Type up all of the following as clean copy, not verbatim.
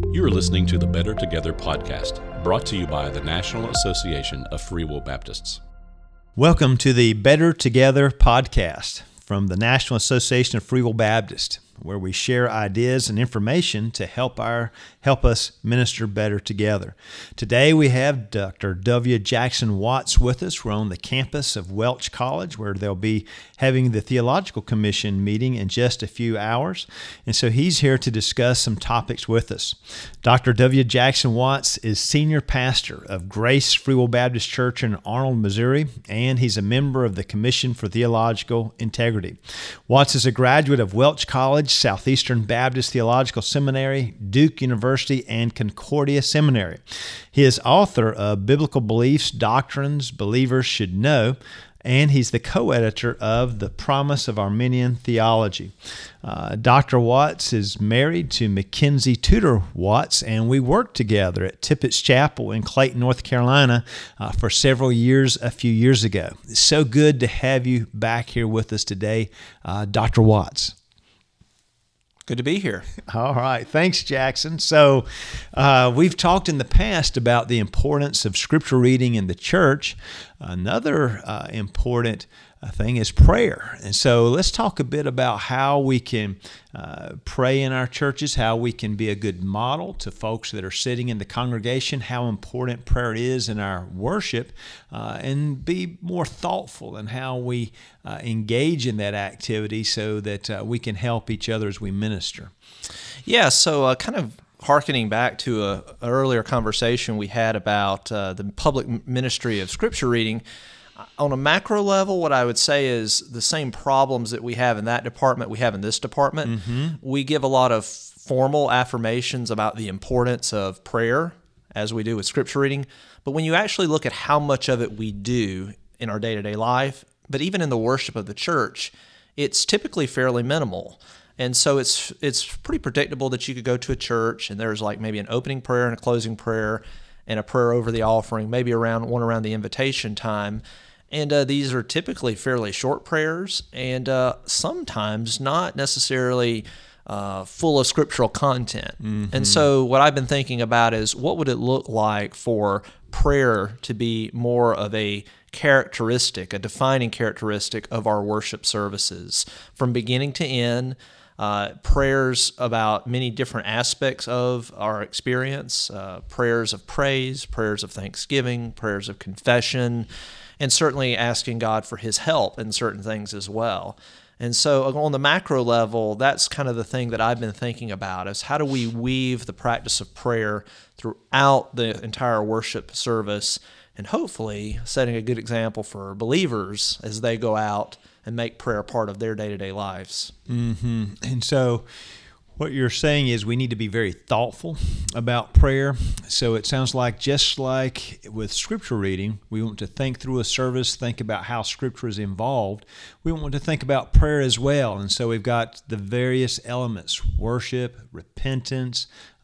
You are listening to the Better Together podcast, brought to you by the National Association of Free Will Baptists. Welcome to the Better Together podcast from the National Association of Free Will Baptists, where we share ideas and information to help us minister better together. Today we have Dr. W. Jackson Watts with us. We're on the campus of Welch College, where they'll be having the Theological Commission meeting in just a few hours. And so he's here to discuss some topics with us. Dr. W. Jackson Watts is senior pastor of Grace Free Will Baptist Church in Arnold, Missouri, and he's a member of the Commission for Theological Integrity. Watts is a graduate of Welch College, Southeastern Baptist Theological Seminary, Duke University, and Concordia Seminary. He is author of Biblical Beliefs, Doctrines Believers Should Know, and he's the co-editor of The Promise of Arminian Theology. Dr. Watts is married to Mackenzie Tudor Watts, and we worked together at Tippett's Chapel in Clayton, North Carolina for several years a few years ago. It's so good to have you back here with us today, Dr. Watts. Good to be here. All right. Thanks, Jackson. So we've talked in the past about the importance of scripture reading in the church. Another important thing is prayer. And so let's talk a bit about how we can pray in our churches, how we can be a good model to folks that are sitting in the congregation, how important prayer is in our worship, and be more thoughtful in how we engage in that activity so that we can help each other as we minister. Yeah, so kind of hearkening back to an earlier conversation we had about the public ministry of scripture reading, on a macro level, what I would say is the same problems that we have in that department, we have in this department. Mm-hmm. We give a lot of formal affirmations about the importance of prayer, as we do with scripture reading. But when you actually look at how much of it we do in our day-to-day life, but even in the worship of the church, it's typically fairly minimal. And so it's pretty predictable that you could go to a church and there's like maybe an opening prayer and a closing prayer and a prayer over the offering, maybe around the invitation time. And these are typically fairly short prayers and sometimes not necessarily full of scriptural content. Mm-hmm. And so what I've been thinking about is what would it look like for prayer to be more of a characteristic, a defining characteristic of our worship services from beginning to end. Prayers about many different aspects of our experience, prayers of praise, prayers of thanksgiving, prayers of confession, and certainly asking God for His help in certain things as well. And so on the macro level, that's kind of the thing that I've been thinking about is how do we weave the practice of prayer throughout the entire worship service and hopefully setting a good example for believers as they go out and make prayer part of their day-to-day lives. Mm-hmm. And so what you're saying is we need to be very thoughtful about prayer. So it sounds like just like with scripture reading, we want to think through a service, think about how scripture is involved. We want to think about prayer as well. And so we've got the various elements, worship, repentance,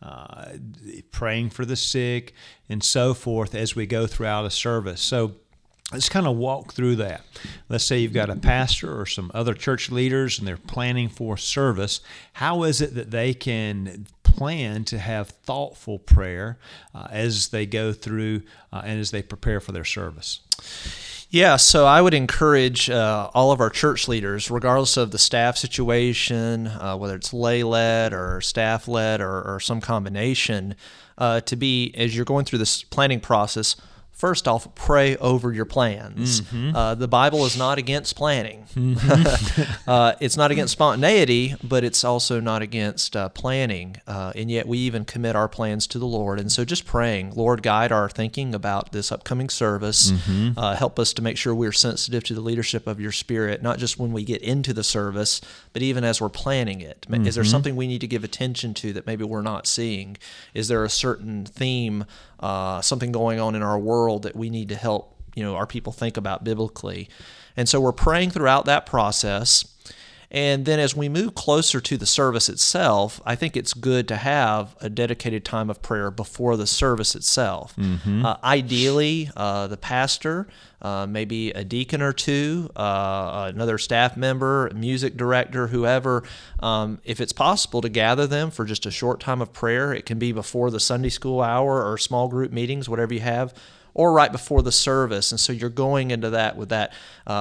praying for the sick, and so forth as we go throughout a service. So let's kind of walk through that. Let's say you've got a pastor or some other church leaders and they're planning for service. How is it that they can plan to have thoughtful prayer as they go through and as they prepare for their service? Yeah, so I would encourage all of our church leaders, regardless of the staff situation, whether it's lay-led or staff-led or some combination, to be, as you're going through this planning process, first off, pray over your plans. Mm-hmm. The Bible is not against planning. Mm-hmm. It's not against spontaneity, but it's also not against planning. And yet we even commit our plans to the Lord. And so just praying, Lord, guide our thinking about this upcoming service. Mm-hmm. Help us to make sure we're sensitive to the leadership of your Spirit, not just when we get into the service, but even as we're planning it. Mm-hmm. Is there something we need to give attention to that maybe we're not seeing? Is there a certain theme, something going on in our world that we need to help our people think about biblically? And so we're praying throughout that process. And then as we move closer to the service itself, I think it's good to have a dedicated time of prayer before the service itself. Ideally, the pastor, maybe a deacon or two, another staff member, music director, whoever, if it's possible to gather them for just a short time of prayer. It can be before the Sunday school hour or small group meetings, whatever you have, or right before the service. And so you're going into that with that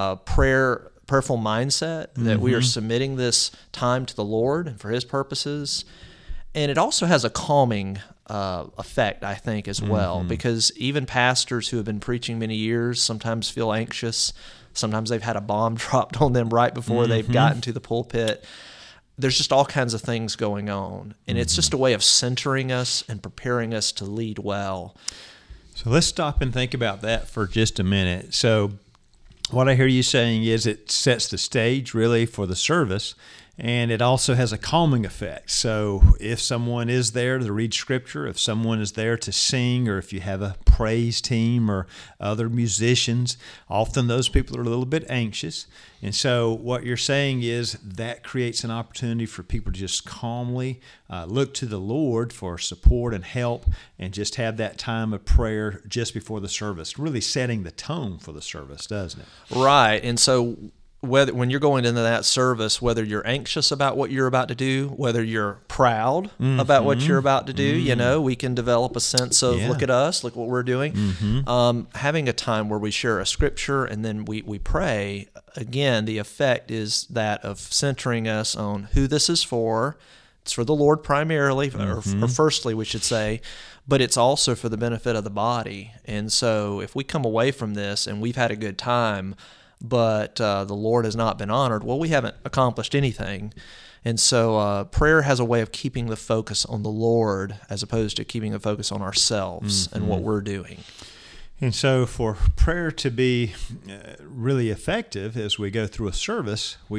prayerful mindset that we are submitting this time to the Lord and for His purposes. And it also has a calming effect, I think, as well, because even pastors who have been preaching many years sometimes feel anxious. Sometimes they've had a bomb dropped on them right before they've gotten to the pulpit. There's just all kinds of things going on. And it's just a way of centering us and preparing us to lead well. So let's stop and think about that for just a minute. So what I hear you saying is it sets the stage really for the service, and it also has a calming effect. So if someone is there to read Scripture, if someone is there to sing, or if you have a praise team or other musicians, often those people are a little bit anxious. And so what you're saying is that creates an opportunity for people to just calmly look to the Lord for support and help, and just have that time of prayer just before the service, really setting the tone for the service, doesn't it? Right. And so when you're going into that service, whether you're anxious about what you're about to do, whether you're proud about what you're about to do, we can develop a sense of, look at us, look what we're doing. Having a time where we share a scripture and then we pray, again, the effect is that of centering us on who this is for. It's for the Lord primarily, or firstly, we should say, but it's also for the benefit of the body. And so if we come away from this and we've had a good time, but the Lord has not been honored, well, we haven't accomplished anything. And so prayer has a way of keeping the focus on the Lord as opposed to keeping the focus on ourselves and what we're doing. And so for prayer to be really effective as we go through a service, we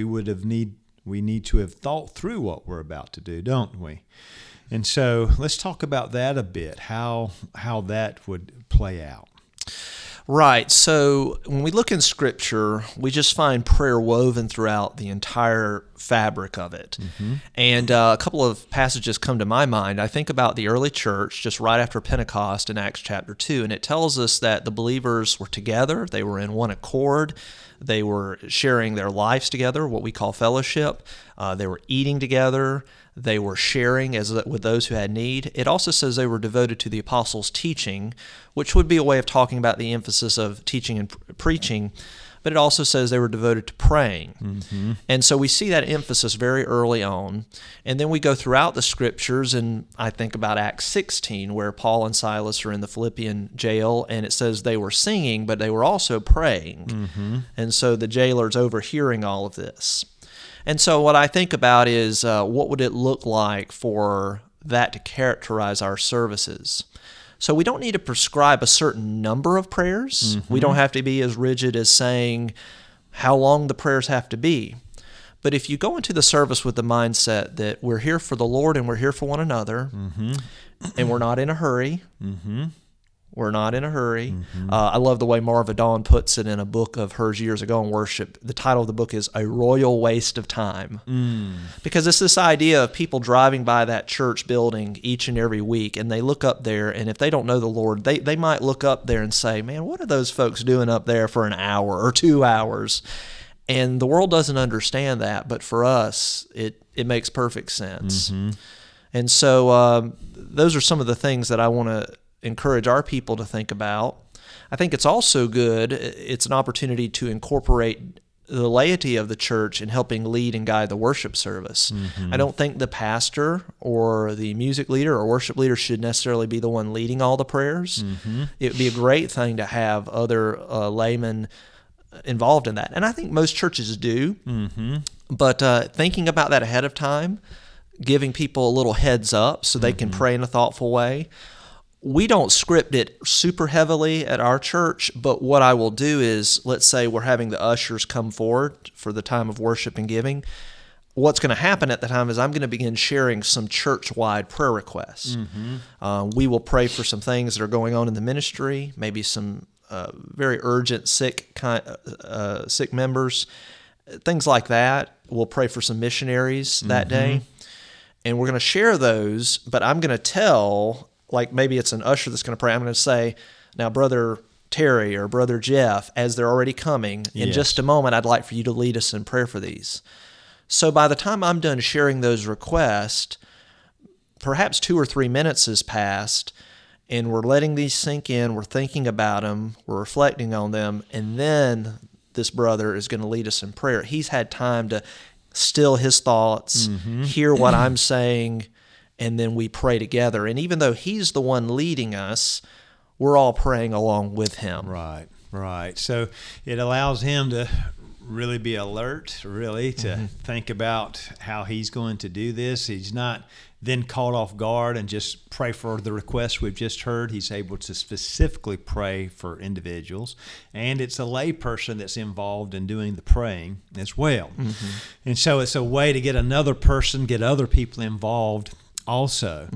need to have thought through what we're about to do, don't we? And so let's talk about that a bit, how that would play out. Right. So when we look in Scripture, we just find prayer woven throughout the entire fabric of it. And a couple of passages come to my mind. I think about the early church just right after Pentecost in Acts chapter 2, and it tells us that the believers were together, they were in one accord, they were sharing their lives together, what we call fellowship, they were eating together, they were sharing with those who had need. It also says they were devoted to the apostles' teaching, which would be a way of talking about the emphasis of teaching and preaching, but it also says they were devoted to praying. And so we see that emphasis very early on. And then we go throughout the Scriptures, and I think about Acts 16, where Paul and Silas are in the Philippian jail, and it says they were singing, but they were also praying. And so the jailer's overhearing all of this. And so what I think about is what would it look like for that to characterize our services? So we don't need to prescribe a certain number of prayers. We don't have to be as rigid as saying how long the prayers have to be. But if you go into the service with the mindset that we're here for the Lord and we're here for one another, and we're not in a hurry, we're not in a hurry. I love the way Marva Dawn puts it in a book of hers years ago in worship. The title of the book is A Royal Waste of Time. Because it's this idea of people driving by that church building each and every week, and they look up there, and if they don't know the Lord, they might look up there and say, man, what are those folks doing up there for an hour or 2 hours? And the world doesn't understand that, but for us, it makes perfect sense. And so those are some of the things that I want to encourage our people to think about. I think it's also good, it's an opportunity to incorporate the laity of the church in helping lead and guide the worship service. I don't think the pastor or the music leader or worship leader should necessarily be the one leading all the prayers. It would be a great thing to have other laymen involved in that. And I think most churches do. But thinking about that ahead of time, giving people a little heads up so they can pray in a thoughtful way. We don't script it super heavily at our church, but what I will do is, let's say we're having the ushers come forward for the time of worship and giving. What's going to happen at the time is I'm going to begin sharing some church-wide prayer requests. We will pray for some things that are going on in the ministry, maybe some very urgent sick members, things like that. We'll pray for some missionaries that day. And we're going to share those, but I'm going to tell, like maybe it's an usher that's going to pray. I'm going to say, now, Brother Terry or Brother Jeff, as they're already coming, in just a moment, I'd like for you to lead us in prayer for these. So by the time I'm done sharing those requests, perhaps 2 or 3 minutes has passed, and we're letting these sink in, we're thinking about them, we're reflecting on them, and then this brother is going to lead us in prayer. He's had time to still his thoughts, hear what I'm saying, and then we pray together. And even though he's the one leading us, we're all praying along with him. Right. So it allows him to really be alert, really, to think about how he's going to do this. He's not then caught off guard and just pray for the requests we've just heard. He's able to specifically pray for individuals, and it's a lay person that's involved in doing the praying as well. And so it's a way to get another person, get other people involved also.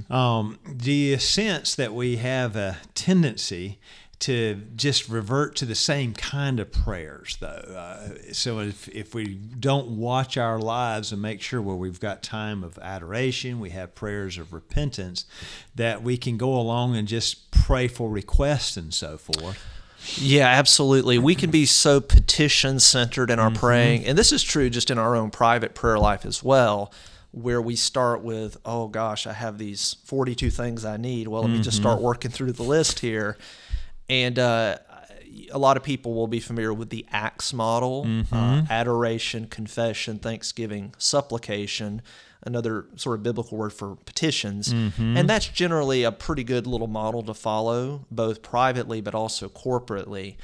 Do you sense that we have a tendency to just revert to the same kind of prayers, though? So if we don't watch our lives and make sure where we've got time of adoration, we have prayers of repentance, that we can go along and just pray for requests and so forth. Yeah, absolutely. We can be so petition-centered in our praying, and this is true just in our own private prayer life as well, where we start with, oh gosh, I have these 42 things I need. Well, let me just start working through the list here. And a lot of people will be familiar with the ACTS model, adoration, confession, thanksgiving, supplication, another sort of biblical word for petitions. And that's generally a pretty good little model to follow, both privately but also corporately.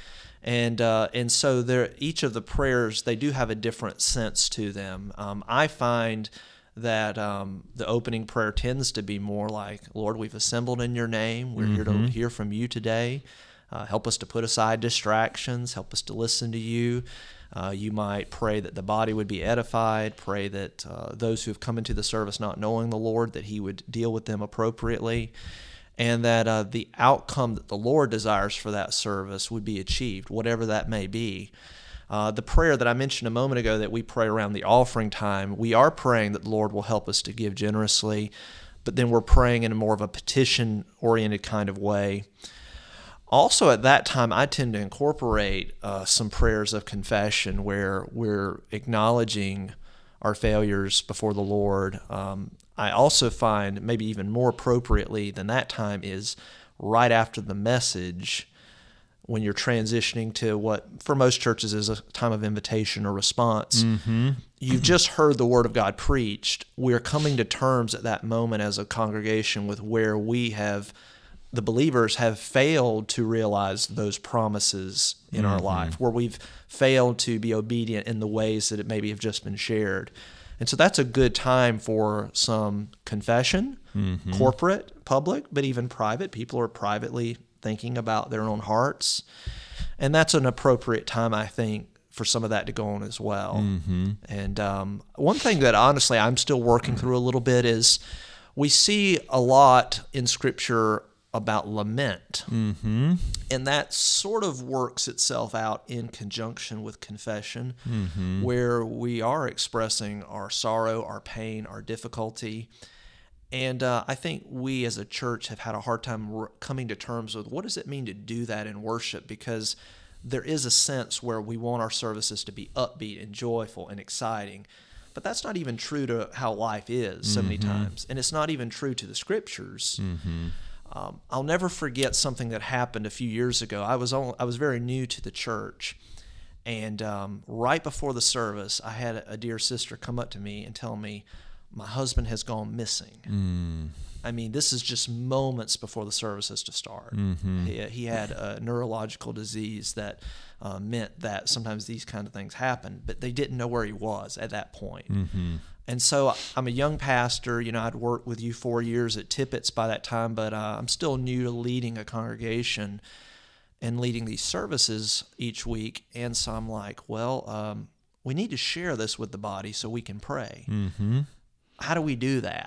And so each of the prayers, they do have a different sense to them. I find that the opening prayer tends to be more like, Lord, we've assembled in your name. We're here to hear from you today. Help us to put aside distractions. Help us to listen to you. You might pray that the body would be edified. Pray that those who have come into the service not knowing the Lord, that he would deal with them appropriately. And that the outcome that the Lord desires for that service would be achieved, whatever that may be. The prayer that I mentioned a moment ago that we pray around the offering time, we are praying that the Lord will help us to give generously, but then we're praying in a more of a petition-oriented kind of way. Also at that time, I tend to incorporate some prayers of confession where we're acknowledging our failures before the Lord. I also find maybe even more appropriately than that time is right after the message, when you're transitioning to what for most churches is a time of invitation or response. You've just heard the Word of God preached. We're coming to terms at that moment as a congregation with where the believers have failed to realize those promises in our life, where we've failed to be obedient in the ways that it maybe have just been shared. And so that's a good time for some confession, corporate, public, but even private. People are privately thinking about their own hearts. And that's an appropriate time, I think, for some of that to go on as well. And one thing that honestly I'm still working through a little bit is we see a lot in Scripture about lament. And that sort of works itself out in conjunction with confession, where we are expressing our sorrow, our pain, our difficulty. And I think we as a church have had a hard time coming to terms with what does it mean to do that in worship, because there is a sense where we want our services to be upbeat and joyful and exciting. But that's not even true to how life is so many times. And it's not even true to the Scriptures. I'll never forget something that happened a few years ago. I was very new to the church, and right before the service, I had a dear sister come up to me and tell me, my husband has gone missing. I mean, this is just moments before the service is to start. He had a neurological disease that meant that sometimes these kind of things happen, but they didn't know where he was at that point. And so I'm a young pastor. I'd worked with you 4 years at Tippett's by that time, but I'm still new to leading a congregation and leading these services each week. And so I'm like, well, we need to share this with the body so we can pray. How do we do that?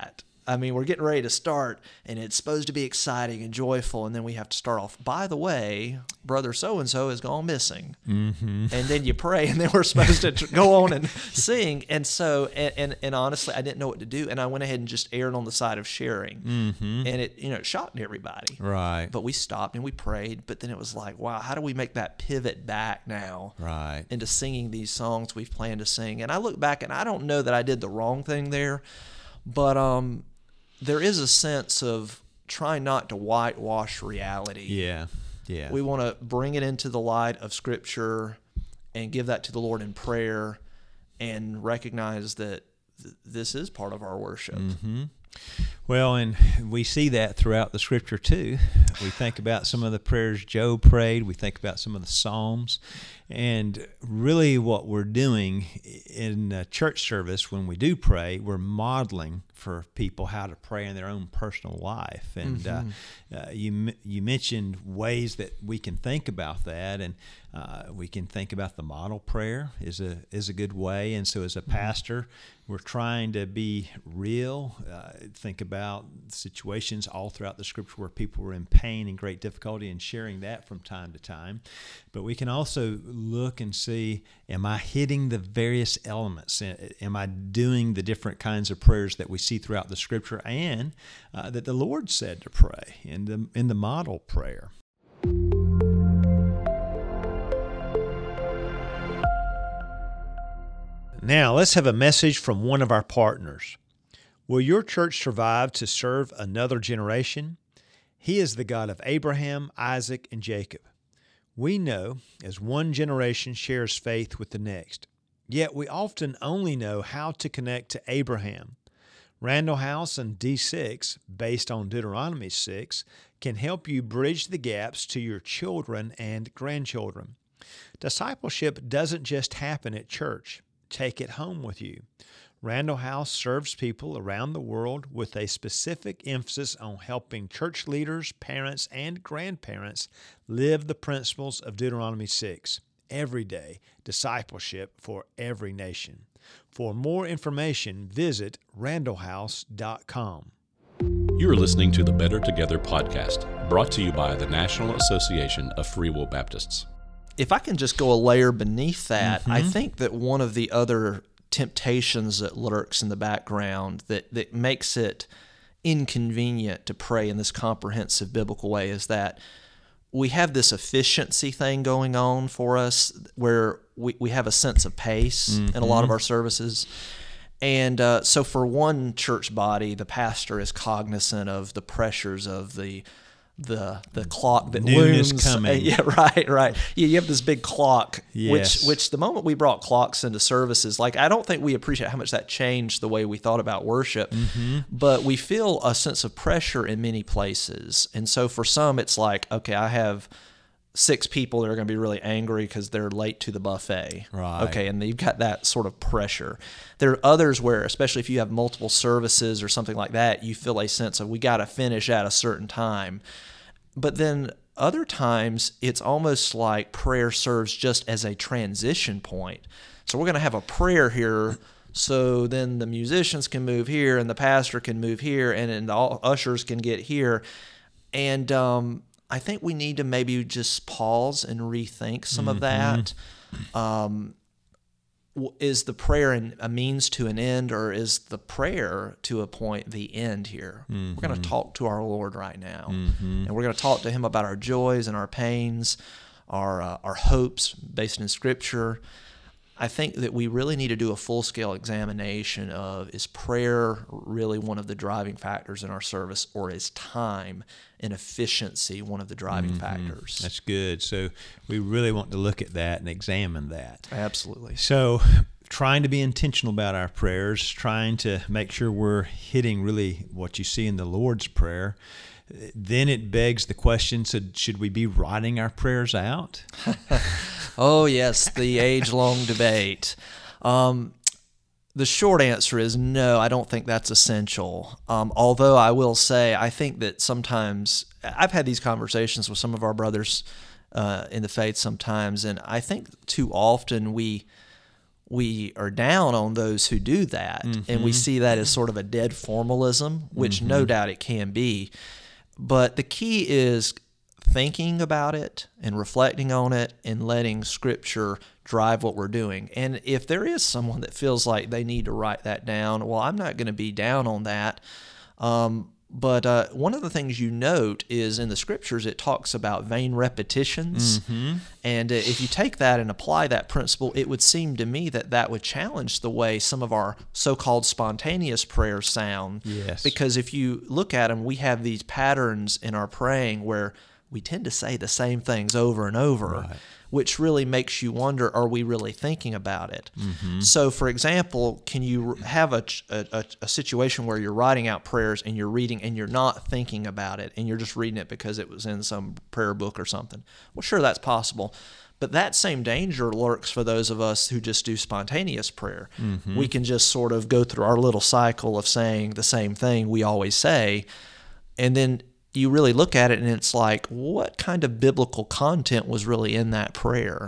I mean, we're getting ready to start, and it's supposed to be exciting and joyful, and then we have to start off, by the way, brother so-and-so has gone missing. And then you pray, and then we're supposed to go on and sing. And so, and honestly, I didn't know what to do, and I went ahead and just erred on the side of sharing. And it shocked everybody. Right. But we stopped, and we prayed, but then it was like, wow, how do we make that pivot back now into singing these songs we've planned to sing? And I look back, and I don't know that I did the wrong thing there, but there is a sense of trying not to whitewash reality. Yeah. We want to bring it into the light of Scripture and give that to the Lord in prayer and recognize that this is part of our worship. Well, and we see that throughout the Scripture too. We think about some of the prayers Job prayed. We think about some of the Psalms. And really what we're doing in church service when we do pray, we're modeling for people how to pray in their own personal life. And you mentioned ways that we can think about that, and we can think about the model prayer is a good way. And so as a pastor, we're trying to be real, think about situations all throughout the Scripture where people were in pain and great difficulty, and sharing that from time to time. But we can also look and see, am I hitting the various elements? Am I doing the different kinds of prayers that we see throughout the Scripture and that the Lord said to pray in the model prayer? Now, let's have a message from one of our partners. Will your church survive to serve another generation? He is the God of Abraham, Isaac, and Jacob. We know as one generation shares faith with the next, yet we often only know how to connect to Abraham. Randall House and D6, based on Deuteronomy 6, can help you bridge the gaps to your children and grandchildren. Discipleship doesn't just happen at church. Take it home with you. Randall House serves people around the world with a specific emphasis on helping church leaders, parents, and grandparents live the principles of Deuteronomy 6. Everyday discipleship for every nation. For more information, visit randallhouse.com. You are listening to the Better Together podcast, brought to you by the National Association of Free Will Baptists. If I can just go a layer beneath that, I think that one of the other temptations that lurks in the background that makes it inconvenient to pray in this comprehensive biblical way is that we have this efficiency thing going on for us where we have a sense of pace in a lot of our services. And so for one church body, the pastor is cognizant of the pressures of the clock that Noon looms. is coming. Yeah, right. Yeah, you have this big clock, Yes. which the moment we brought clocks into services, like I don't think we appreciate how much that changed the way we thought about worship, but we feel a sense of pressure in many places. And so for some, it's like, okay, I have 6 people that are going to be really angry because they're late to the buffet. Right. Okay, and you've got that sort of pressure. There are others where, especially if you have multiple services or something like that, you feel a sense of we got to finish at a certain time. But then other times, it's almost like prayer serves just as a transition point. So we're going to have a prayer here, so then the musicians can move here, and the pastor can move here, and then all ushers can get here. And I think we need to maybe just pause and rethink some of that. Is the prayer a means to an end, or is the prayer to a point the end here? We're going to talk to our Lord right now, and we're going to talk to Him about our joys and our pains, our hopes based in Scripture. I think that we really need to do a full-scale examination of, is prayer really one of the driving factors in our service, or is time and efficiency one of the driving factors? That's good. So we really want to look at that and examine that. Absolutely. So trying to be intentional about our prayers, trying to make sure we're hitting really what you see in the Lord's Prayer. Then it begs the question, so should we be writing our prayers out? Oh, yes, the age-long debate. The short answer is no, I don't think that's essential. Although I will say, I think that sometimes, I've had these conversations with some of our brothers in the faith sometimes, and I think too often we we are down on those who do that, and we see that as sort of a dead formalism, which no doubt it can be. But the key is thinking about it and reflecting on it and letting Scripture drive what we're doing. And if there is someone that feels like they need to write that down, well, I'm not going to be down on that. But one of the things you note is in the Scriptures, it talks about vain repetitions. And if you take that and apply that principle, it would seem to me that that would challenge the way some of our so-called spontaneous prayers sound. Yes. Because if you look at them, we have these patterns in our praying where we tend to say the same things over and over. Right. Which really makes you wonder, are we really thinking about it? So, for example, can you have a situation where you're writing out prayers and you're reading and you're not thinking about it and you're just reading it because it was in some prayer book or something? Well, sure, that's possible. But that same danger lurks for those of us who just do spontaneous prayer. We can just sort of go through our little cycle of saying the same thing we always say, and then you really look at it and it's like, what kind of biblical content was really in that prayer?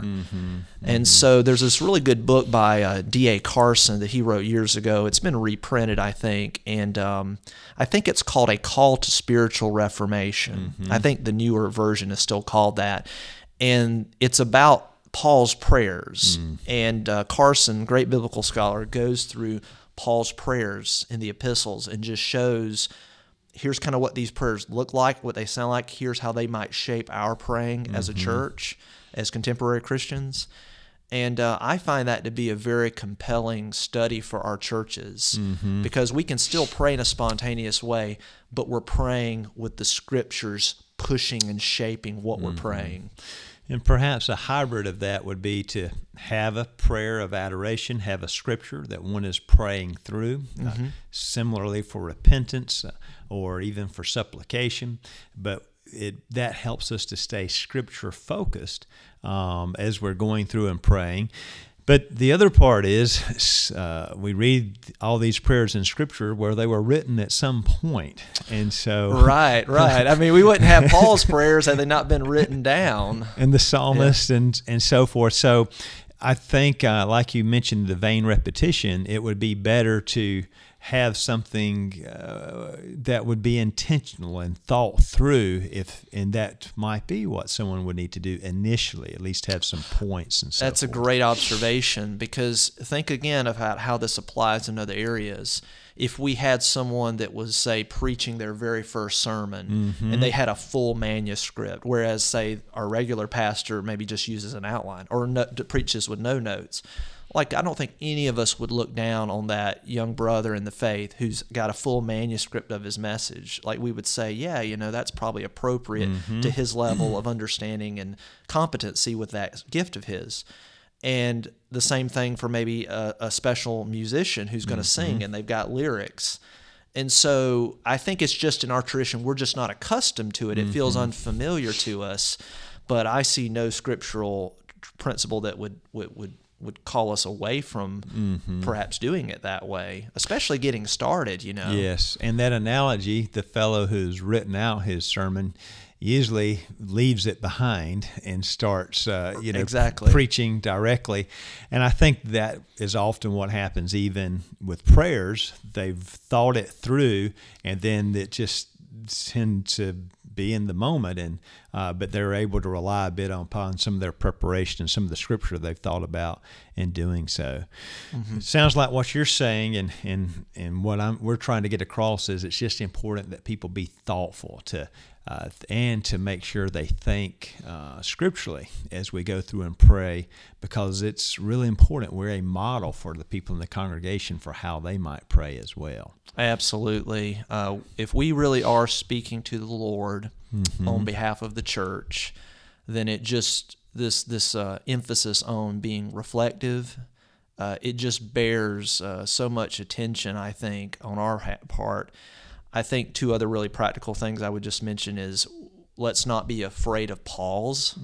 And so there's this really good book by D.A. Carson that he wrote years ago. It's been reprinted, I think, and I think it's called A Call to Spiritual Reformation. I think the newer version is still called that. And it's about Paul's prayers. And Carson, great biblical scholar, goes through Paul's prayers in the epistles and just shows, here's kind of what these prayers look like, what they sound like. Here's how they might shape our praying as a church, as contemporary Christians. And I find that to be a very compelling study for our churches because we can still pray in a spontaneous way, but we're praying with the Scriptures pushing and shaping what we're praying. And perhaps a hybrid of that would be to have a prayer of adoration, have a Scripture that one is praying through, similarly for repentance or even for supplication. But that helps us to stay Scripture-focused as we're going through and praying. But the other part is we read all these prayers in Scripture where they were written at some point. And so... Right. I mean, we wouldn't have Paul's prayers had they not been written down. And the psalmist and so forth. So I think, like you mentioned, the vain repetition, it would be better to have something that would be intentional and thought through, and that might be what someone would need to do initially, at least have some points and so That's forth. a great observation, because think again about how this applies in other areas. If we had someone that was, say, preaching their very first sermon and they had a full manuscript, whereas, say, our regular pastor maybe just uses an outline or preaches with no notes. Like, I don't think any of us would look down on that young brother in the faith who's got a full manuscript of his message. Like, we would say, yeah, that's probably appropriate to his level of understanding and competency with that gift of his. And the same thing for maybe a special musician who's going to sing and they've got lyrics. And so I think it's just in our tradition, we're just not accustomed to it. It feels unfamiliar to us. But I see no scriptural principle that would call us away from perhaps doing it that way, especially getting started, Yes, and that analogy, the fellow who's written out his sermon usually leaves it behind and starts, Exactly. preaching directly. And I think that is often what happens even with prayers. They've thought it through, and then it just tends to be in the moment, and but they're able to rely a bit upon some of their preparation and some of the Scripture they've thought about in doing so. It sounds like what you're saying, and what we're trying to get across is it's just important that people be thoughtful and to make sure they think scripturally as we go through and pray, because it's really important. We're a model for the people in the congregation for how they might pray as well. Absolutely. If we really are speaking to the Lord on behalf of the church, then it just this emphasis on being reflective, it just bears so much attention, I think, on our part. I think two other really practical things I would just mention is, let's not be afraid of pause.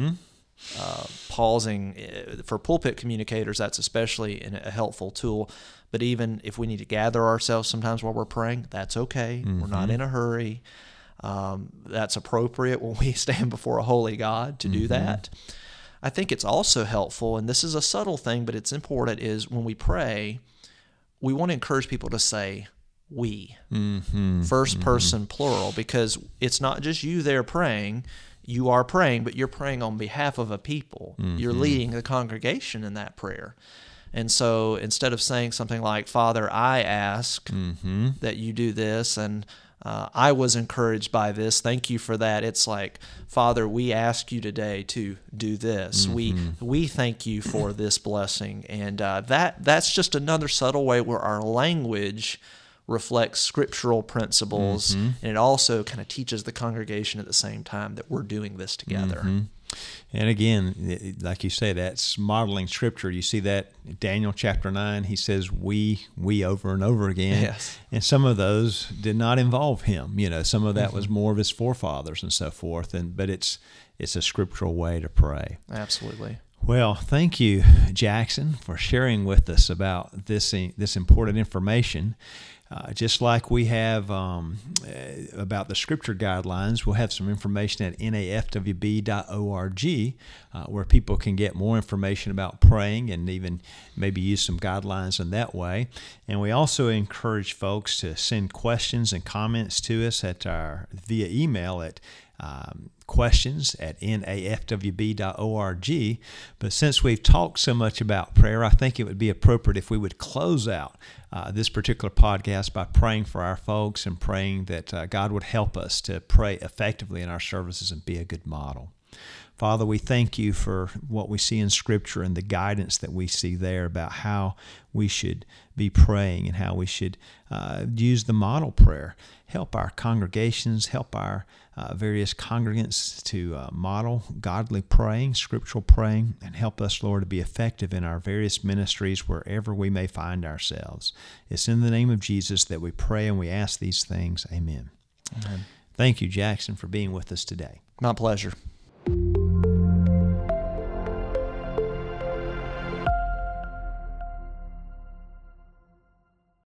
Pausing for pulpit communicators, that's especially a helpful tool. But even if we need to gather ourselves sometimes while we're praying, that's okay. We're not in a hurry. That's appropriate when we stand before a holy God to do that. I think it's also helpful, and this is a subtle thing, but it's important, is when we pray, we want to encourage people to say we, first person plural, because it's not just you there praying. You are praying, but you're praying on behalf of a people. You're leading the congregation in that prayer. And so instead of saying something like, Father, I ask that you do this, and I was encouraged by this, thank you for that. It's like, Father, we ask you today to do this. We thank you for this blessing. And that's just another subtle way where our language reflects scriptural principles, and it also kind of teaches the congregation at the same time that we're doing this together. And again, like you say, that's modeling Scripture. You see that in Daniel chapter 9, he says we over and over again. Yes. And some of those did not involve him. Some of that was more of his forefathers and so forth. But it's a scriptural way to pray. Absolutely. Well, thank you, Jackson, for sharing with us about this important information. Just like we have about the Scripture guidelines, we'll have some information at nafwb.org where people can get more information about praying and even maybe use some guidelines in that way. And we also encourage folks to send questions and comments to us via email at questions@nafwb.org. But since we've talked so much about prayer, I think it would be appropriate if we would close out this particular podcast by praying for our folks and praying that God would help us to pray effectively in our services and be a good model. Father, we thank you for what we see in Scripture and the guidance that we see there about how we should be praying and how we should use the model prayer. Help our congregations, help our various congregants to model godly praying, scriptural praying, and help us, Lord, to be effective in our various ministries wherever we may find ourselves. It's in the name of Jesus that we pray and we ask these things. Amen. Amen. Thank you, Jackson, for being with us today. My pleasure.